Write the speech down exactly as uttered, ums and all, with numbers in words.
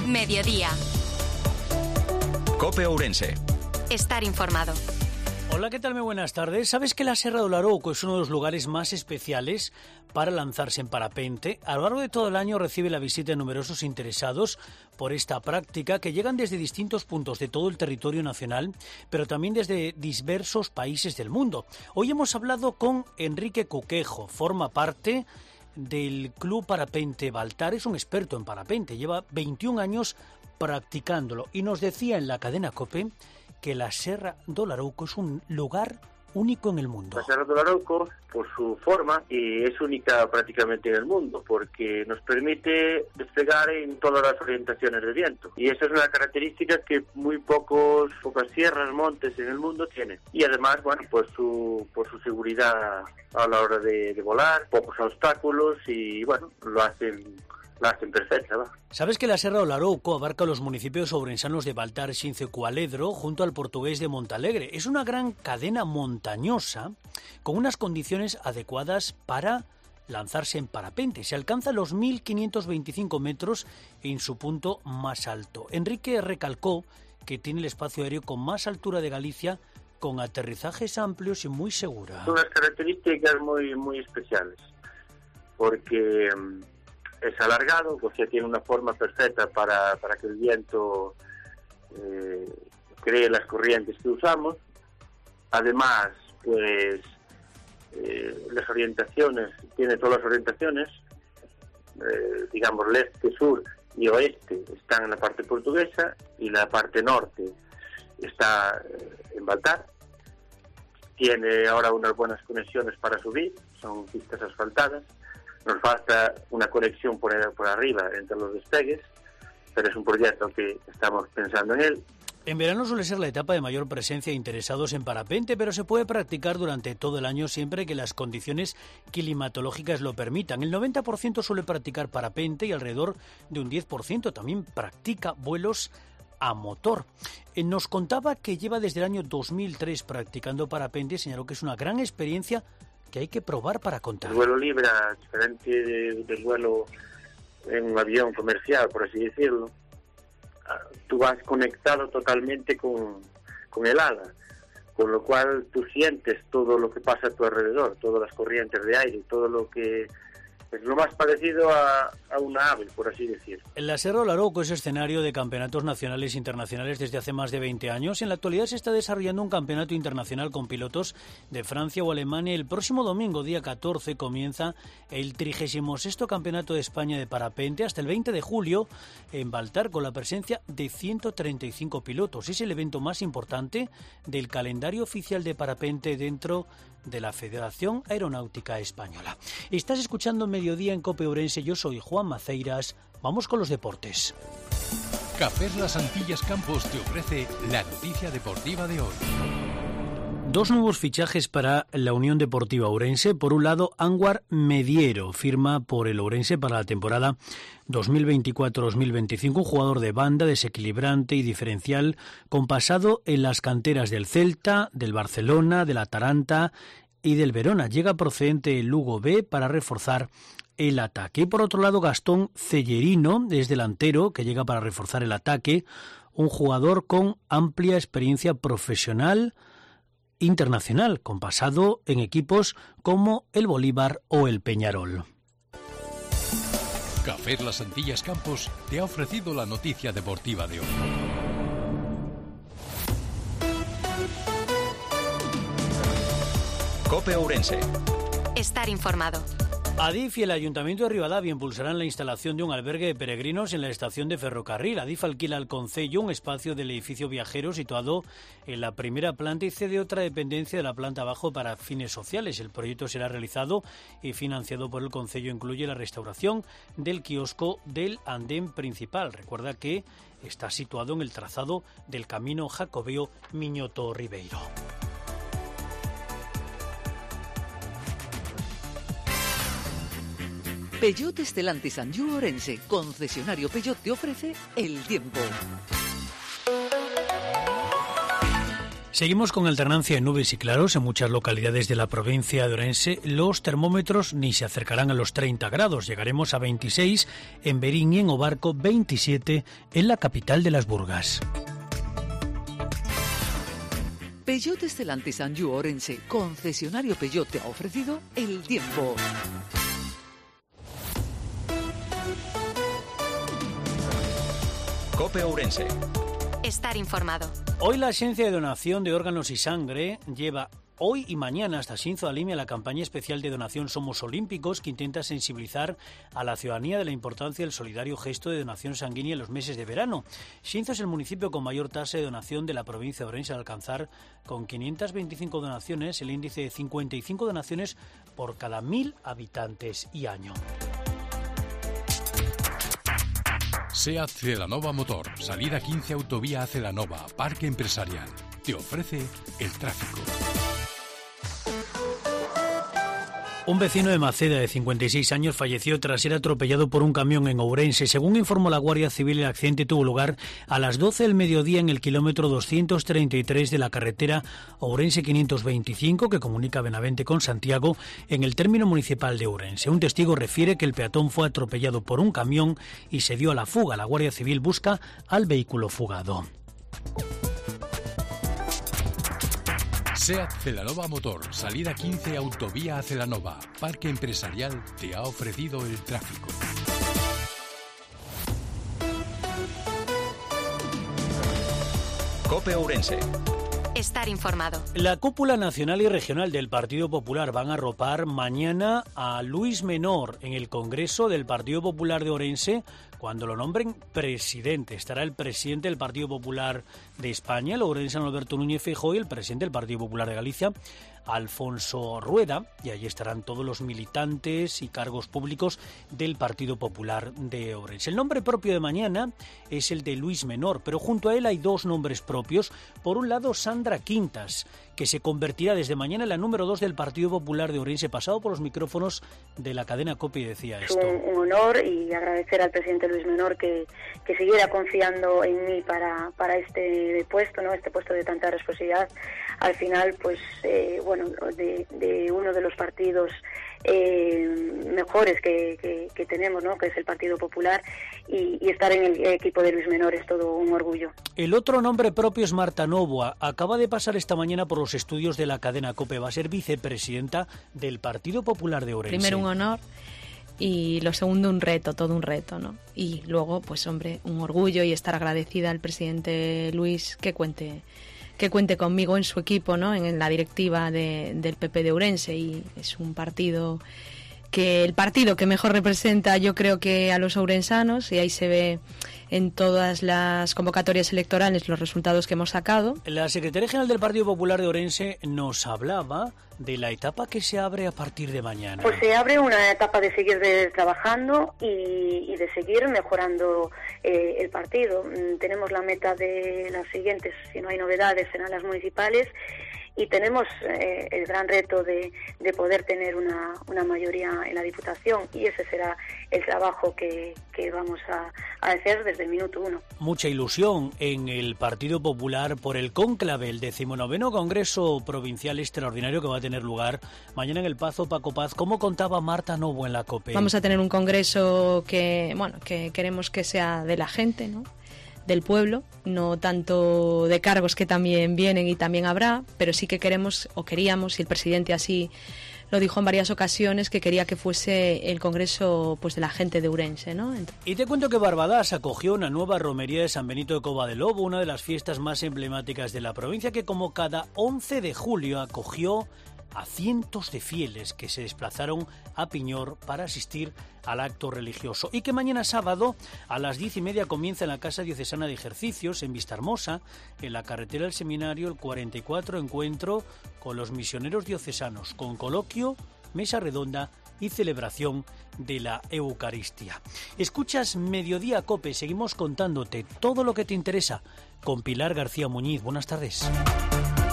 Mediodía. COPE Ourense. Estar informado. Hola, ¿qué tal? Muy buenas tardes. ¿Sabes que la Serra do Larouco es uno de los lugares más especiales para lanzarse en parapente? A lo largo de todo el año recibe la visita de numerosos interesados por esta práctica que llegan desde distintos puntos de todo el territorio nacional, pero también desde diversos países del mundo. Hoy hemos hablado con Enrique Cuquejo, forma parte del Club Parapente Baltar, es un experto en parapente, lleva veintiún años practicándolo y nos decía en la cadena COPE que la Serra do Larouco es un lugar único en el mundo. La Serra do Larouco, por su forma, es única prácticamente en el mundo, porque nos permite despegar en todas las orientaciones de viento. Y esa es una característica que muy pocos, pocas sierras, montes en el mundo tienen. Y además, bueno, pues su, por su seguridad a la hora de, de volar, pocos obstáculos y, bueno, lo hacen... la hacen perfecta, ¿va? ¿Sabes que la Serra do Larouco abarca los municipios ourensanos de Baltar, Xinzo y Cualedro, junto al portugués de Montalegre? Es una gran cadena montañosa con unas condiciones adecuadas para lanzarse en parapente. Se alcanza los mil quinientos veinticinco metros en su punto más alto. Enrique recalcó que tiene el espacio aéreo con más altura de Galicia, con aterrizajes amplios y muy segura. Son unas características muy, muy especiales, porque es alargado, o sea, tiene una forma perfecta para, para que el viento eh, cree las corrientes que usamos. Además, pues, eh, las orientaciones, tiene todas las orientaciones, eh, digamos, leste, sur y oeste están en la parte portuguesa y la parte norte está eh, en Baltar. Tiene ahora unas buenas conexiones para subir, son pistas asfaltadas. Nos falta una conexión por, por arriba entre los despegues, pero es un proyecto que estamos pensando en él. En verano suele ser la etapa de mayor presencia de interesados en parapente, pero se puede practicar durante todo el año siempre que las condiciones climatológicas lo permitan. El noventa por ciento suele practicar parapente y alrededor de un diez por ciento también practica vuelos a motor. Nos contaba que lleva desde el año dos mil tres practicando parapente y señaló que es una gran experiencia que hay que probar para contar. El vuelo libre, diferente de, del vuelo en un avión comercial, por así decirlo, tú vas conectado totalmente con, con el ala, con lo cual tú sientes todo lo que pasa a tu alrededor, todas las corrientes de aire, todo lo que... es lo más parecido a, a una ave, por así decir. La Serra do Larouco es escenario de campeonatos nacionales e internacionales desde hace más de veinte años. En la actualidad se está desarrollando un campeonato internacional con pilotos de Francia o Alemania. El próximo domingo, día catorce, comienza el trigésimo sexto Campeonato de España de Parapente hasta el veinte de julio en Baltar, con la presencia de ciento treinta y cinco pilotos. Es el evento más importante del calendario oficial de parapente dentro de la Federación Aeronáutica Española. Estás escuchando Mediodía en COPE Ourense. Yo soy Juan Maceiras. Vamos con los deportes. Cafés Las Antillas Campos te ofrece la noticia deportiva de hoy. Dos nuevos fichajes para la Unión Deportiva Ourense. Por un lado, Anwar Mediero firma por el Ourense para la temporada dos mil veinticuatro dos mil veinticinco, un jugador de banda, desequilibrante y diferencial, con pasado en las canteras del Celta, del Barcelona, del Atalanta y del Verona. Llega procedente del Lugo B para reforzar el ataque. Y por otro lado, Gastón Cellerino es delantero que llega para reforzar el ataque, un jugador con amplia experiencia profesional internacional, con pasado en equipos como el Bolívar o el Peñarol. Cafés Las Antillas Campos te ha ofrecido la noticia deportiva de hoy. COPE Ourense. Estar informado. Adif y el Ayuntamiento de Ribadavia impulsarán la instalación de un albergue de peregrinos en la estación de ferrocarril. Adif alquila al concello un espacio del edificio viajero situado en la primera planta y cede otra dependencia de la planta abajo para fines sociales. El proyecto será realizado y financiado por el concello. Incluye la restauración del kiosco del andén principal. Recuerda que está situado en el trazado del camino Jacobeo Miñoto Ribeiro. Peugeot Stellantis Anjou Ourense, concesionario Peugeot, te ofrece el tiempo. Seguimos con alternancia de nubes y claros en muchas localidades de la provincia de Ourense. Los termómetros ni se acercarán a los treinta grados. Llegaremos a veintiséis en Berín y en Obarco, veintisiete en la capital de las Burgas. Peugeot Stellantis Anjou Ourense, concesionario Peugeot, te ha ofrecido el tiempo. COPE Ourense. Estar informado. Hoy la Agencia de Donación de Órganos y Sangre lleva hoy y mañana hasta Xinzo Alimia la campaña especial de donación Somos Olímpicos, que intenta sensibilizar a la ciudadanía de la importancia del solidario gesto de donación sanguínea en los meses de verano. Xinzo es el municipio con mayor tasa de donación de la provincia de Ourense, al alcanzar con quinientas veinticinco donaciones el índice de cincuenta y cinco donaciones por cada mil habitantes y año. SEAT Celanova Motor, salida quince Autovía a Celanova, Parque Empresarial. Te ofrece el tráfico. Un vecino de Maceda de cincuenta y seis años falleció tras ser atropellado por un camión en Ourense. Según informó la Guardia Civil, el accidente tuvo lugar a las doce del mediodía en el kilómetro doscientos treinta y tres de la carretera Ourense quinientos veinticinco, que comunica Benavente con Santiago, en el término municipal de Ourense. Un testigo refiere que el peatón fue atropellado por un camión y se dio a la fuga. La Guardia Civil busca al vehículo fugado. SEAT Celanova Motor, salida quince Autovía a Celanova, Parque Empresarial, te ha ofrecido el tráfico. COPE Ourense. Estar informado. La cúpula nacional y regional del Partido Popular van a arropar mañana a Luis Menor en el Congreso del Partido Popular de Ourense cuando lo nombren presidente. Estará el presidente del Partido Popular de España, el ourensano Alberto Núñez Feijóo, y el presidente del Partido Popular de Galicia, Alfonso Rueda, y allí estarán todos los militantes y cargos públicos del Partido Popular de Ourense. El nombre propio de mañana es el de Luis Menor, pero junto a él hay dos nombres propios. Por un lado, Sandra Quintas, que se convertirá desde mañana en la número dos del Partido Popular de Ourense. Pasado por los micrófonos de la cadena COPE y decía esto. Es un, un honor, y agradecer al presidente Luis Menor que, que siguiera confiando en mí para, para este puesto, ¿no? Este puesto de tanta responsabilidad. Al final, pues, eh, bueno, de, de uno de los partidos eh, mejores que, que, que tenemos, ¿no? Que es el Partido Popular, y, y estar en el equipo de Luis Menor es todo un orgullo. El otro nombre propio es Marta Novoa. Acaba de pasar esta mañana por los estudios de la cadena COPE. Va a ser vicepresidenta del Partido Popular de Ourense. Primero un honor y lo segundo un reto, todo un reto, ¿no? Y luego, pues hombre, un orgullo y estar agradecida al presidente Luis que cuente que cuente conmigo en su equipo, ¿no? En la directiva de, del P P de Ourense, y es un partido que el partido que mejor representa, yo creo, que a los ourensanos, y ahí se ve en todas las convocatorias electorales los resultados que hemos sacado. La secretaria general del Partido Popular de Ourense nos hablaba de la etapa que se abre a partir de mañana. Pues se abre una etapa de seguir de, trabajando y, y de seguir mejorando eh, el partido. Tenemos la meta de las siguientes, si no hay novedades, serán las municipales, y tenemos eh, el gran reto de, de poder tener una, una mayoría en la Diputación, y ese será el trabajo que, que vamos a, a hacer desde el minuto uno. Mucha ilusión en el Partido Popular por el cónclave, el decimonoveno Congreso Provincial Extraordinario que va a tener lugar mañana en el Pazo Paco Paz. ¿Cómo contaba Marta Novo en la COPE? Vamos a tener un congreso que, bueno, que queremos que sea de la gente, ¿no? Del pueblo, no tanto de cargos, que también vienen y también habrá, pero sí que queremos, o queríamos, y el presidente así lo dijo en varias ocasiones, que quería que fuese el congreso, pues, de la gente de Ourense, ¿no? Entonces... Y te cuento que Barbadas acogió una nueva romería de San Benito de Cova de Lobo, una de las fiestas más emblemáticas de la provincia, que como cada once de julio acogió a cientos de fieles que se desplazaron a Piñor para asistir al acto religioso, y que mañana sábado a las diez y media comienza en la Casa Diocesana de Ejercicios en Vistahermosa, en la carretera del Seminario, el cuarenta y cuatro encuentro con los misioneros diocesanos, con coloquio, mesa redonda y celebración de la Eucaristía. Escuchas Mediodía COPE, seguimos contándote todo lo que te interesa con Pilar García Muñiz. Buenas tardes.